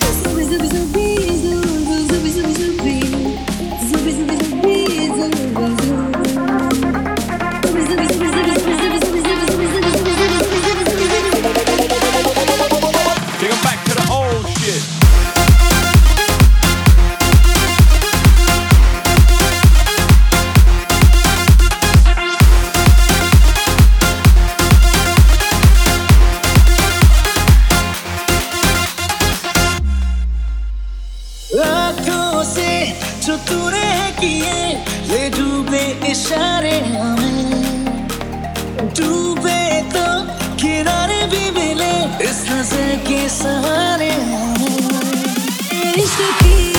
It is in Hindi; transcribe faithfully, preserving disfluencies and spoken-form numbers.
Zubi zubi zubi zu, zubi zubi zubi, zubi zubi zubi zu, zu. Zubi zubi zubi zubi zubi zubi zubi zubi zubi zubi zubi zubi zubi. Take 'em back to the old shit. आँखों से जो तूने किए ले डूबे इशारे हमें डूबे तो किनारे भी मिले इस नजर के सहारे हमें इश्क की